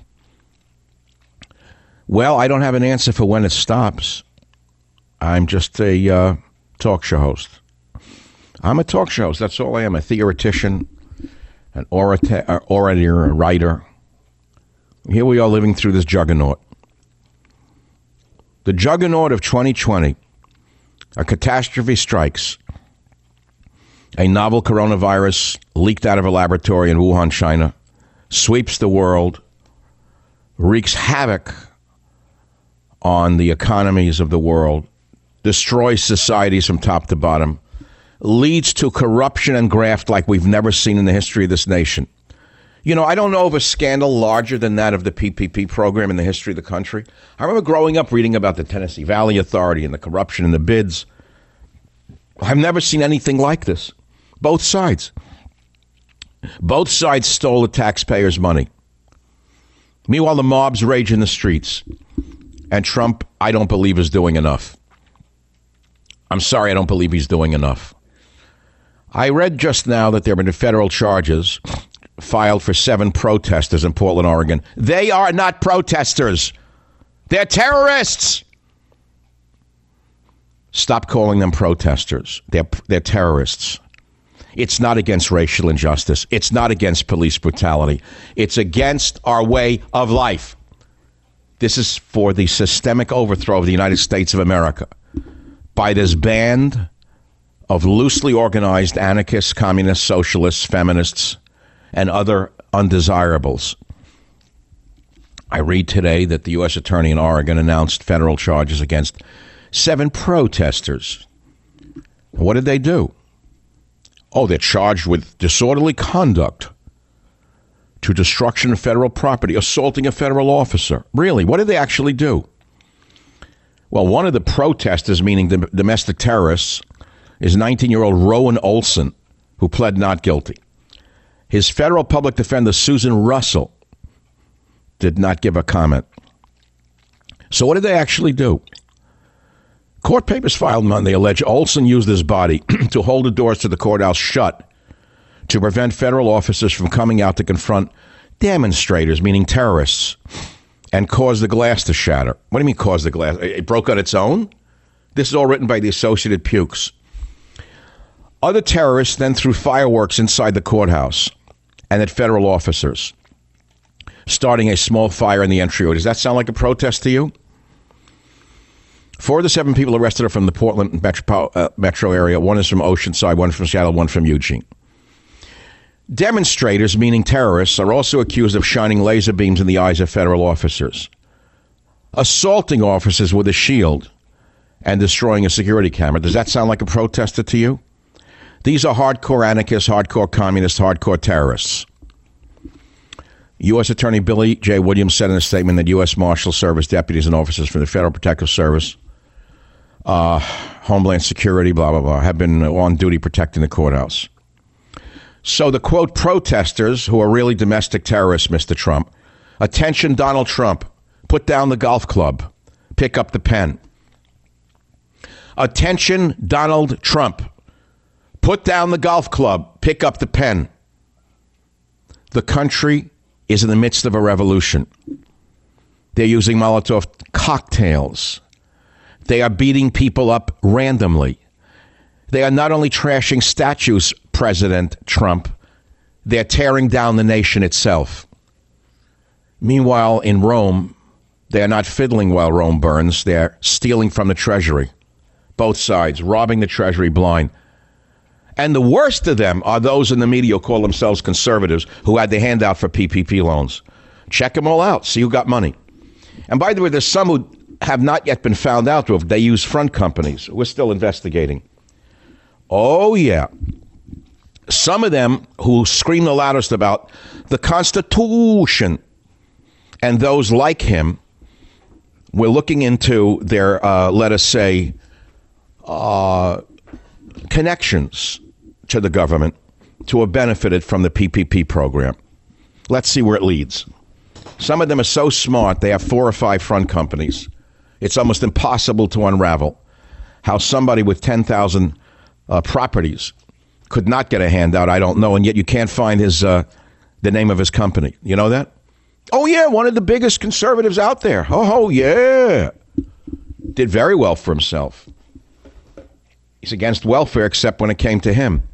Well, I don't have an answer for when it stops. I'm just a talk show host. I'm a talk show host. That's all I am, a theoretician, an orator, a writer. Here we are living through this juggernaut. The juggernaut of 2020. A catastrophe strikes. A novel coronavirus leaked out of a laboratory in Wuhan, China, sweeps the world, wreaks havoc on the economies of the world, destroys societies from top to bottom, leads to corruption and graft like we've never seen in the history of this nation. You know, I don't know of a scandal larger than that of the PPP program in the history of the country. I remember growing up reading about the Tennessee Valley Authority and the corruption in the bids. I've never seen anything like this. Both sides. Both sides stole the taxpayers' money. Meanwhile, the mobs rage in the streets. And Trump, I don't believe, is doing enough. I'm sorry, I don't believe he's doing enough. I read just now that there have been federal charges filed for 7 protesters in Portland, Oregon. They are not protesters. They're terrorists. Stop calling them protesters. They're terrorists. It's not against racial injustice. It's not against police brutality. It's against our way of life. This is for the systemic overthrow of the United States of America by this band of loosely organized anarchists, communists, socialists, feminists, and other undesirables. I read today that the U.S. Attorney in Oregon announced federal charges against 7 protesters. What did they do? Oh, they're charged with disorderly conduct to destruction of federal property, assaulting a federal officer. Really, what did they actually do? Well, one of the protesters, meaning the domestic terrorists, is 19-year-old Rowan Olson, who pled not guilty. His federal public defender, Susan Russell, did not give a comment. So what did they actually do? Court papers filed Monday allege Olson used his body to hold the doors to the courthouse shut to prevent federal officers from coming out to confront demonstrators, meaning terrorists, and cause the glass to shatter. What do you mean cause the glass? It broke on its own? This is all written by the Associated Pukes. Other terrorists then threw fireworks inside the courthouse and at federal officers, starting a small fire in the entryway. Does that sound like a protest to you? 4 of the 7 people arrested are from the Portland metro area. 1 is from Oceanside, 1 from Seattle, 1 from Eugene. Demonstrators, meaning terrorists, are also accused of shining laser beams in the eyes of federal officers, assaulting officers with a shield, and destroying a security camera. Does that sound like a protester to you? These are hardcore anarchists, hardcore communists, hardcore terrorists. U.S. Attorney Billy J. Williams said in a statement that U.S. Marshal Service deputies and officers from the Federal Protective Service, Homeland Security, blah, blah, blah, have been on duty protecting the courthouse. So the, quote, protesters, who are really domestic terrorists, Mr. Trump, attention, Donald Trump, put down the golf club, pick up the pen. Attention, Donald Trump, put down the golf club, pick up the pen. The country is in the midst of a revolution. They're using Molotov cocktails. They are beating people up randomly. They are not only trashing statues, President Trump, they're tearing down the nation itself. Meanwhile, in Rome, they are not fiddling while Rome burns. They're stealing from the treasury. Both sides, robbing the treasury blind. And the worst of them are those in the media who call themselves conservatives who had the handout for PPP loans. Check them all out. See who got money. And by the way, there's some who have not yet been found out if they use front companies. We're still investigating. Oh, yeah. Some of them who scream the loudest about the Constitution and those like him, we're looking into their, let us say, connections to the government to have benefited from the PPP program. Let's see where it leads. Some of them are so smart, they have 4 or 5 front companies. It's almost impossible to unravel how somebody with 10,000 properties could not get a handout. I don't know, and yet you can't find the name of his company. You know that? Oh, yeah, one of the biggest conservatives out there. Oh, yeah. Did very well for himself. He's against welfare except when it came to him.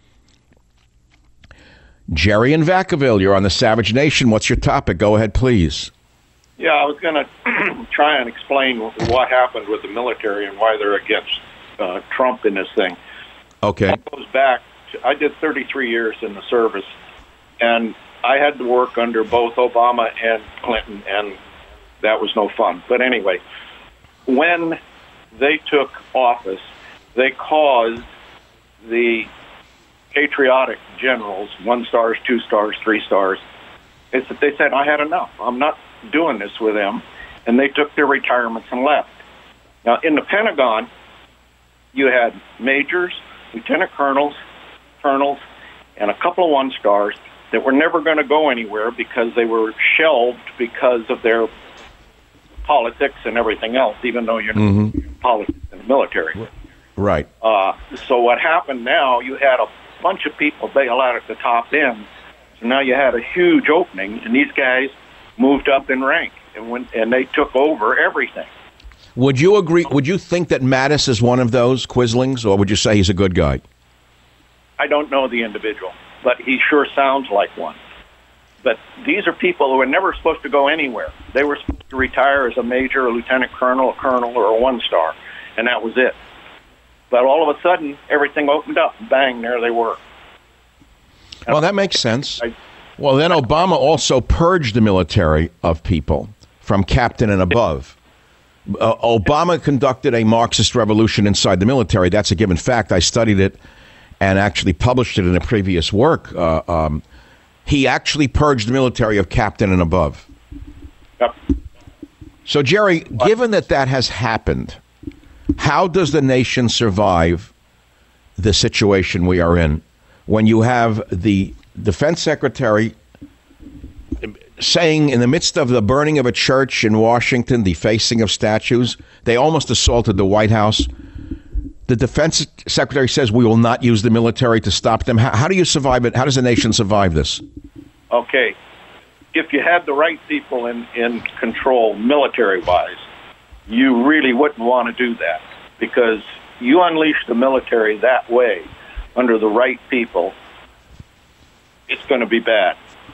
Jerry in Vacaville, you're on the Savage Nation. What's your topic? Go ahead, please. Yeah, I was going to try and explain what happened with the military and why they're against Trump in this thing. Okay. That goes back. I did 33 years in the service, and I had to work under both Obama and Clinton, and that was no fun. But anyway, when they took office, they caused the patriotic generals, 1 stars, 2 stars, 3 stars, they said, I had enough. I'm not doing this with them. And they took their retirements and left. Now, in the Pentagon, you had majors, lieutenant colonels, and a couple of 1 stars that were never going to go anywhere because they were shelved because of their politics and everything else, even though you're in politics in the military. Right. So what happened now, you had a bunch of people bail out at the top end. So now you had a huge opening, and these guys moved up in rank, and they took over everything. Would you agree? Would you think that Mattis is one of those quislings, or would you say he's a good guy? I don't know the individual, but he sure sounds like one. But these are people who were never supposed to go anywhere. They were supposed to retire as a major, a lieutenant colonel, a colonel, or a 1 star, and that was it. But all of a sudden, everything opened up. Bang, there they were. Well, that makes sense. Well, then Obama also purged the military of people from captain and above. Obama conducted a Marxist revolution inside the military. That's a given fact. I studied it and actually published it in a previous work. He actually purged the military of captain and above. Yep. So, Jerry, given that has happened, how does the nation survive the situation we are in when you have the defense secretary saying in the midst of the burning of a church in Washington, defacing of statues, they almost assaulted the White House. The defense secretary says we will not use the military to stop them. How do you survive it? How does the nation survive this? Okay. If you had the right people in control military-wise, you really wouldn't want to do that, because you unleash the military that way under the right people, it's going to be bad.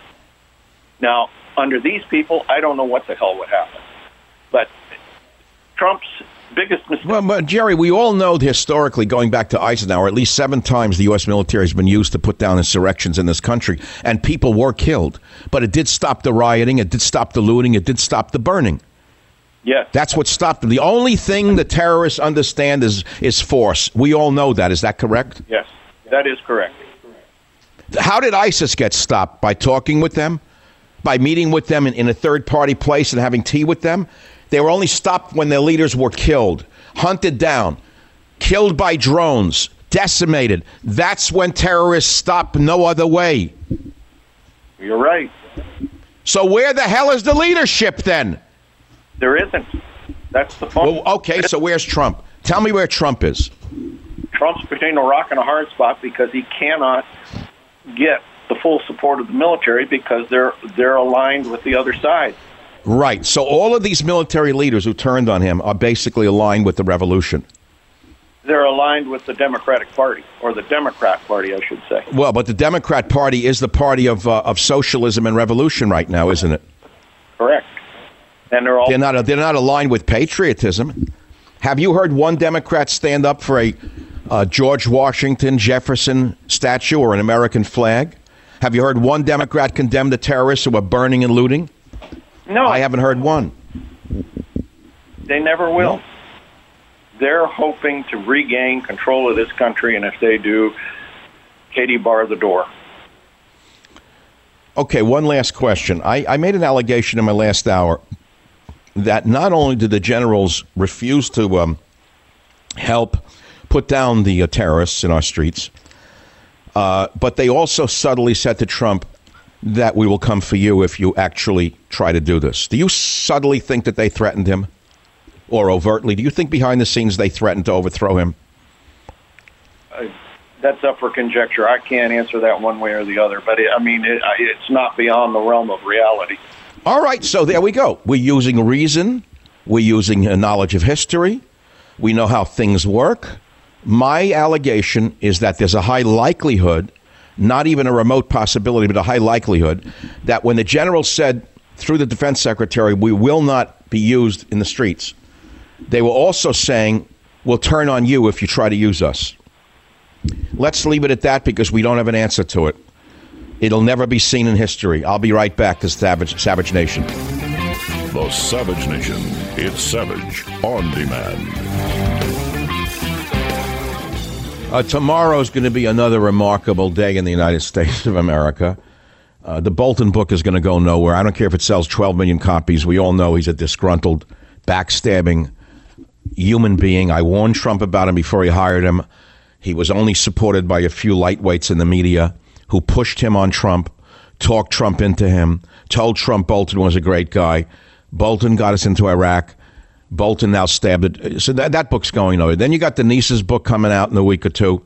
Now, under these people, I don't know what the hell would happen. But Trump's biggest mistake... Well, but Jerry, we all know historically, going back to Eisenhower, at least 7 times the U.S. military has been used to put down insurrections in this country, and people were killed. But it did stop the rioting, it did stop the looting, it did stop the burning. Yes. That's what stopped them. The only thing the terrorists understand is force. We all know that. Is that correct? Yes, that is correct. How did ISIS get stopped? By talking with them? By meeting with them in a third-party place and having tea with them? They were only stopped when their leaders were killed, hunted down, killed by drones, decimated. That's when terrorists stop, no other way. You're right. So where the hell is the leadership then? There isn't. That's the point. Well, okay, so where's Trump? Tell me where Trump is. Trump's between a rock and a hard spot because he cannot get the full support of the military because they're aligned with the other side. Right. So all of these military leaders who turned on him are basically aligned with the revolution. They're aligned with the Democratic Party, or the Democrat Party, I should say. Well, but the Democrat Party is the party of socialism and revolution right now, isn't it? Correct. And they're not aligned with patriotism. Have you heard one Democrat stand up for a George Washington, Jefferson statue or an American flag? Have you heard one Democrat condemn the terrorists who are burning and looting? No. I haven't heard one. They never will. No. They're hoping to regain control of this country, and if they do, Katie, bar the door. Okay, one last question. I made an allegation in my last hour that not only did the generals refuse to help put down the terrorists in our streets. But they also subtly said to Trump that we will come for you if you actually try to do this. Do you subtly think that they threatened him? Or overtly? Do you think behind the scenes they threatened to overthrow him? That's up for conjecture. I can't answer that one way or the other. But, it's not beyond the realm of reality. All right, so there we go. We're using reason. We're using a knowledge of history. We know how things work. My allegation is that there's a high likelihood, not even a remote possibility, but a high likelihood, that when the general said through the defense secretary, we will not be used in the streets, they were also saying, we'll turn on you if you try to use us. Let's leave it at that because we don't have an answer to it. It'll never be seen in history. I'll be right back to Savage Nation. The Savage Nation. It's Savage on Demand. Tomorrow's going to be another remarkable day in the United States of America. The Bolton book is going to go nowhere. I don't care if it sells 12 million copies. We all know he's a disgruntled, backstabbing human being. I warned Trump about him before he hired him. He was only supported by a few lightweights in the media who pushed him on Trump, talked Trump into him, told Trump Bolton was a great guy. Bolton got us into Iraq. Bolton now stabbed it. So that book's going nowhere. Then you got Denise's book coming out in a week or two.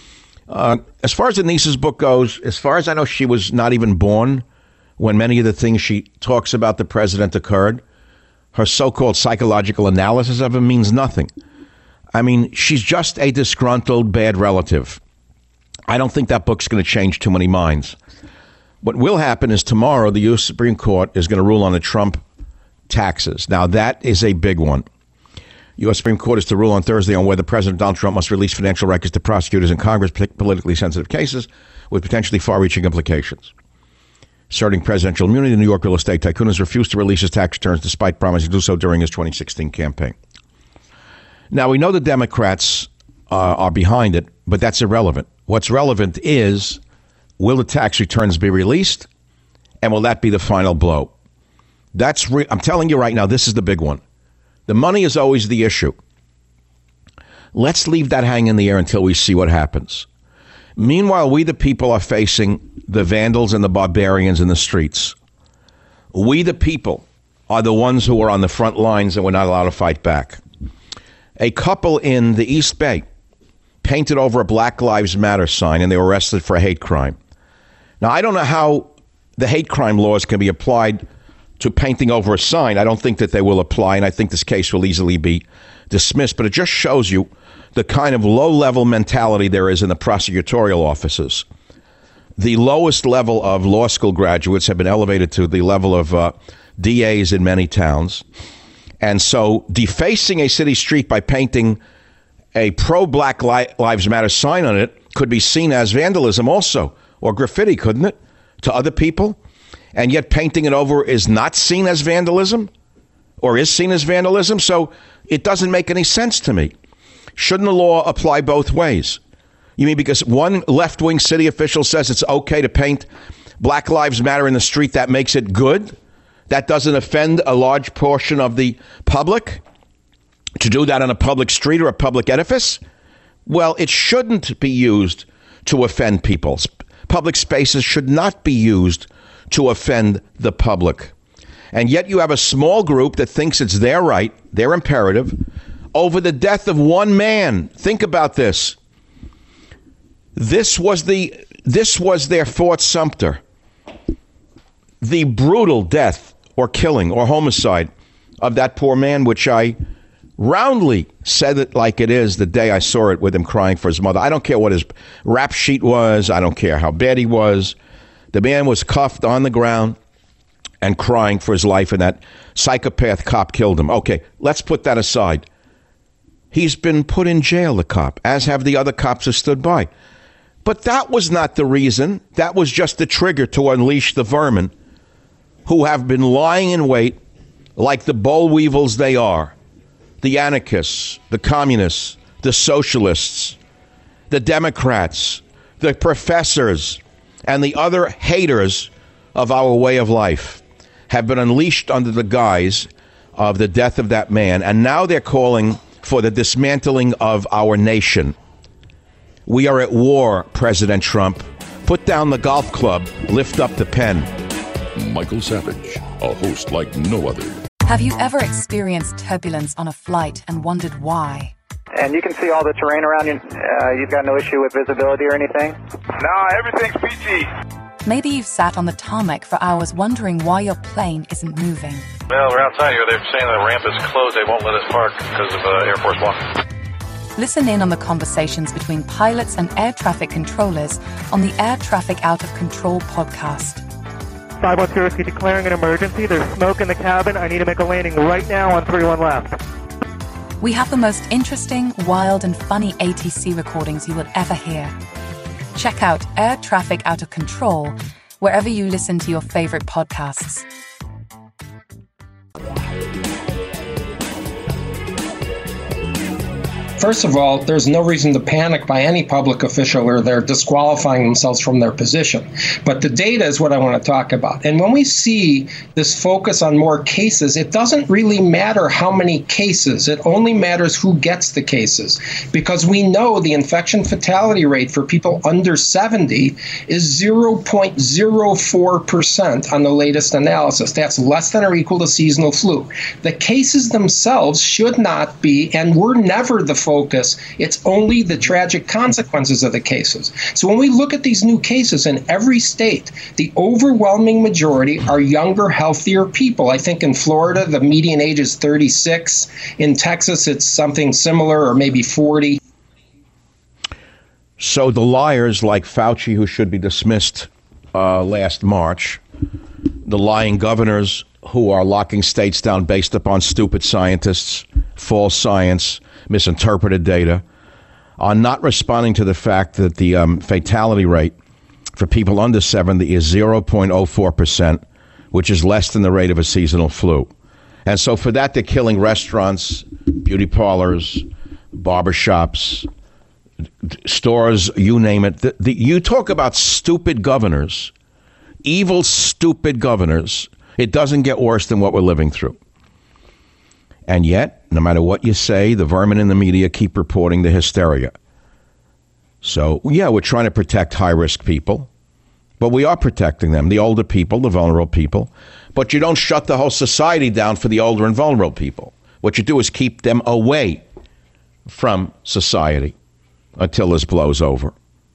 As far as Denise's book goes, as far as I know, she was not even born when many of the things she talks about the president occurred. Her so-called psychological analysis of him means nothing. I mean, she's just a disgruntled bad relative. I don't think that book's going to change too many minds. What will happen is tomorrow the U.S. Supreme Court is going to rule on the Trump taxes. Now, that is a big one. U.S. Supreme Court is to rule on Thursday on whether President Donald Trump must release financial records to prosecutors in Congress, politically sensitive cases with potentially far-reaching implications. Asserting presidential immunity, the New York real estate tycoon has refused to release his tax returns despite promising to do so during his 2016 campaign. Now, we know the Democrats are behind it, but that's irrelevant. What's relevant is, will the tax returns be released, and will that be the final blow? I'm telling you right now, this is the big one. The money is always the issue. Let's leave that hang in the air until we see what happens. Meanwhile, we the people are facing the vandals and the barbarians in the streets. We the people are the ones who are on the front lines and we're not allowed to fight back. A couple in the East Bay painted over a Black Lives Matter sign and they were arrested for a hate crime. Now, I don't know how the hate crime laws can be applied to painting over a sign. I don't think that they will apply, and I think this case will easily be dismissed. But it just shows you the kind of low-level mentality there is in the prosecutorial offices. The lowest level of law school graduates have been elevated to the level of DAs in many towns. And so defacing a city street by painting a pro-Black Lives Matter sign on it could be seen as vandalism also, or graffiti, couldn't it, to other people? And yet painting it over is not seen as vandalism, or is seen as vandalism. So it doesn't make any sense to me. Shouldn't the law apply both ways? You mean because one left-wing city official says it's okay to paint Black Lives Matter in the street, that makes it good? That doesn't offend a large portion of the public? To do that on a public street or a public edifice? Well, it shouldn't be used to offend people. Public spaces should not be used to offend the public. And yet you have a small group that thinks it's their right, their imperative, over the death of one man. Think about this. This was their Fort Sumter. The brutal death or killing or homicide of that poor man, which I roundly said it like it is the day I saw it with him crying for his mother. I don't care what his rap sheet was. I don't care how bad he was. The man was cuffed on the ground and crying for his life, and that psychopath cop killed him. Okay, let's put that aside. He's been put in jail, the cop, as have the other cops who stood by. But that was not the reason. That was just the trigger to unleash the vermin who have been lying in wait like the boll weevils they are. The anarchists, the communists, the socialists, the Democrats, the professors, and the other haters of our way of life have been unleashed under the guise of the death of that man. And now they're calling for the dismantling of our nation. We are at war, President Trump. Put down the golf club, lift up the pen. Michael Savage, a host like no other. Have you ever experienced turbulence on a flight and wondered why? And you can see all the terrain around you. You've got no issue with visibility or anything? No, everything's peachy. Maybe you've sat on the tarmac for hours wondering why your plane isn't moving. Well, we're outside here. They're saying the ramp is closed. They won't let us park because of Air Force One. Listen in on the conversations between pilots and air traffic controllers on the Air Traffic Out of Control podcast. 510, declaring an emergency. There's smoke in the cabin. I need to make a landing right now on 31 left. We have the most interesting, wild, and funny ATC recordings you will ever hear. Check out Air Traffic Out of Control wherever you listen to your favorite podcasts. First of all, there's no reason to panic by any public official or they're disqualifying themselves from their position. But the data is what I want to talk about. And when we see this focus on more cases, it doesn't really matter how many cases. It only matters who gets the cases. Because we know the infection fatality rate for people under 70 is 0.04% on the latest analysis. That's less than or equal to seasonal flu. The cases themselves should not be, and were never the focus. It's only the tragic consequences of the cases. So when we look at these new cases in every state, the overwhelming majority are younger, healthier people. I think in Florida, the median age is 36. In Texas, it's something similar, or maybe 40. So the liars like Fauci, who should be dismissed last March, the lying governors who are locking states down based upon stupid scientists, false science, misinterpreted data, are not responding to the fact that the fatality rate for people under 70 is 0.04%, which is less than the rate of a seasonal flu. And so for that, they're killing restaurants, beauty parlors, barbershops, stores, you name it. You talk about stupid governors, evil, stupid governors. It doesn't get worse than what we're living through. And yet, no matter what you say, the vermin in the media keep reporting the hysteria. So, yeah, we're trying to protect high-risk people, but we are protecting them, the older people, the vulnerable people. But you don't shut the whole society down for the older and vulnerable people. What you do is keep them away from society until this blows over.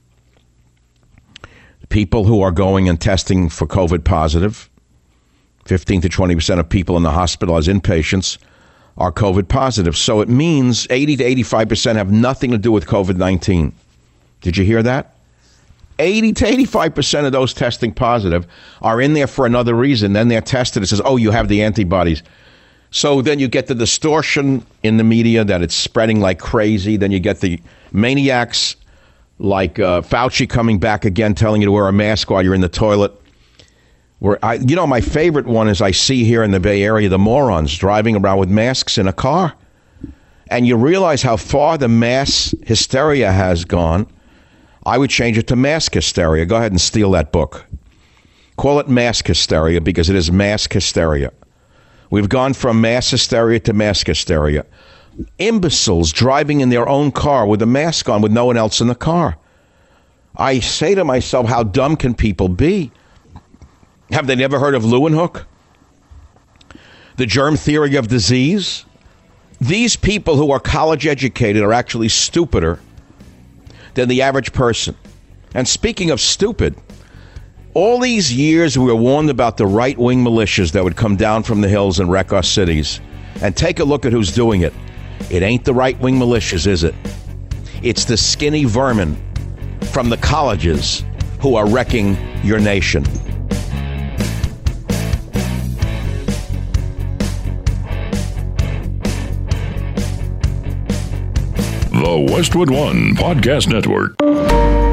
People who are going and testing for COVID positive, 15 to 20% of people in the hospital as inpatients are COVID positive. So it means 80 to 85% have nothing to do with COVID-19. Did you hear that? 80 to 85% of those testing positive are in there for another reason. Then they're tested. It says, oh, you have the antibodies. So then you get the distortion in the media that it's spreading like crazy. Then you get the maniacs like Fauci coming back again, telling you to wear a mask while you're in the toilet. My favorite one is I see here in the Bay Area, the morons driving around with masks in a car. And you realize how far the mass hysteria has gone. I would change it to mask hysteria. Go ahead and steal that book. Call it mask hysteria because it is mask hysteria. We've gone from mass hysteria to mask hysteria. Imbeciles driving in their own car with a mask on with no one else in the car. I say to myself, how dumb can people be? Have they never heard of Leeuwenhoek? The germ theory of disease? These people who are college educated are actually stupider than the average person. And speaking of stupid, all these years we were warned about the right-wing militias that would come down from the hills and wreck our cities. And take a look at who's doing it. It ain't the right-wing militias, is it? It's the skinny vermin from the colleges who are wrecking your nation. The Westwood One Podcast Network.